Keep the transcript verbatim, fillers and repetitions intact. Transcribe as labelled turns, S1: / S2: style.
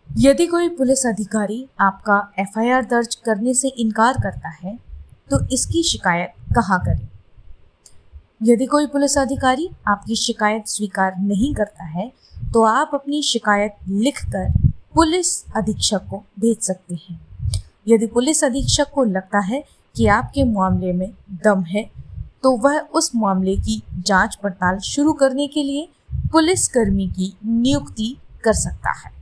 S1: यदि कोई पुलिस अधिकारी आपका एफ आई आर दर्ज करने से इनकार करता है तो इसकी शिकायत कहाँ करें? यदि कोई पुलिस अधिकारी आपकी शिकायत स्वीकार नहीं करता है तो आप अपनी शिकायत लिखकर पुलिस अधीक्षक को भेज सकते हैं। यदि पुलिस अधीक्षक को लगता है कि आपके मामले में दम है तो वह उस मामले की जांच पड़ताल शुरू करने के लिए पुलिसकर्मी की नियुक्ति कर सकता है।